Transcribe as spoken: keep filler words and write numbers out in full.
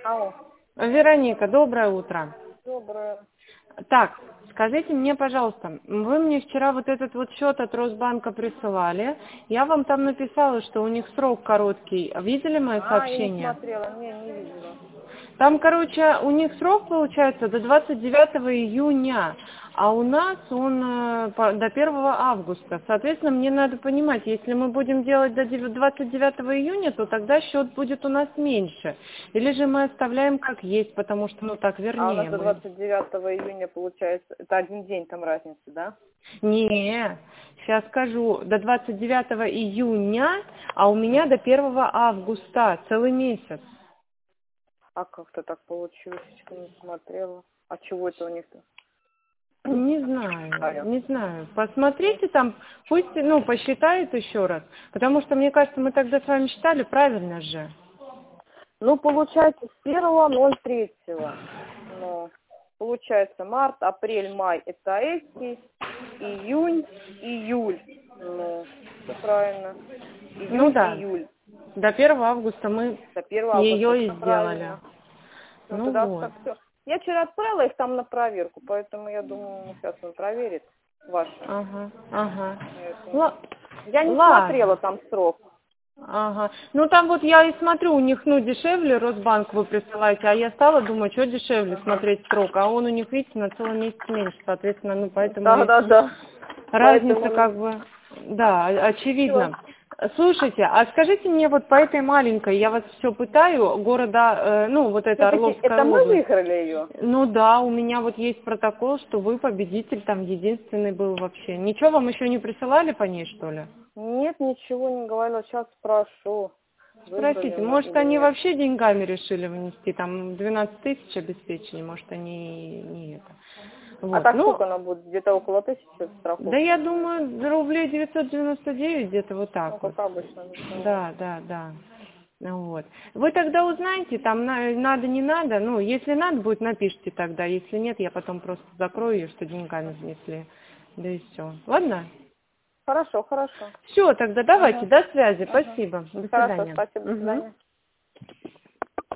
Алло. Вероника, доброе утро. Доброе. Так, скажите мне, пожалуйста, вы мне вчера вот этот вот счет от Росбанка присылали. Я вам там написала, что у них срок короткий. Видели мое А, я не сообщение? смотрела, не, не видела. Там, короче, у них срок получается до двадцать девятого июня, а у нас он э, по- до первого августа. Соответственно, мне надо понимать, если мы будем делать до дев- двадцать девятого июня, то тогда счет будет у нас меньше. Или же мы оставляем как есть, потому что, ну так, А у нас вернее до будет. двадцать девятого июня получается, это один день там разница, да? Не, сейчас скажу, до двадцать девятого июня, а у меня до первого августа, целый месяц. А как-то так получилось, что не смотрела. А чего это у них-то? Не знаю, Алло. не знаю. Посмотрите там, пусть, ну, посчитают еще раз. Потому что, мне кажется, мы тогда с вами считали правильно же. Ну, получается, с первого ноль третьего. Ну, получается, март, апрель, май это эти, июнь, июль. Ну, все правильно. Ну Июнь, да, июль. до первого августа мы До первого августа, ее и все сделали. правильно. Ну, Ну тогда вот. так все. Я вчера отправила их там на проверку, поэтому я думаю, сейчас он проверит ваши. Ага, ага. Это. Ла- Я не смотрела Ладно. там срок. Ага. Ну там вот я и смотрю, у них, ну, дешевле Росбанк вы присылаете, а я стала думать, что дешевле Ага. смотреть срок, а он у них, видите, на целый месяц меньше, соответственно, ну, поэтому Да, и да, да. разница Поэтому, ну, как бы, да, о- все. очевидно. Слушайте, а скажите мне вот по этой маленькой, я вас все пытаю, города, э, ну, вот это Все-таки Орловская это мы область. выиграли ее? Ну да, у меня вот есть протокол, что вы победитель, там единственный был вообще. Ничего вам еще не присылали по ней, что ли? Нет, ничего не говорила. Сейчас спрошу, выиграли Спросите, мы может, или они нет. вообще деньгами решили внести, там двенадцать тысяч обеспечения, может, они не это. А Вот, так ну, сколько она будет? Где-то около тысячи да страховки я на это. думаю, рублей девятьсот девяносто девять где-то вот Ну, так вот. как обычно. Ну, Да, да, да. Ну вот. Вы тогда узнаете, там на- надо, не надо, ну, если надо будет, напишите тогда, если нет, я потом просто закрою ее, что деньгами внесли, да и все. Ладно? хорошо, хорошо. Все, тогда давайте, Угу. до связи, Угу. спасибо, до Хорошо, свидания. спасибо, до Мгм. свидания.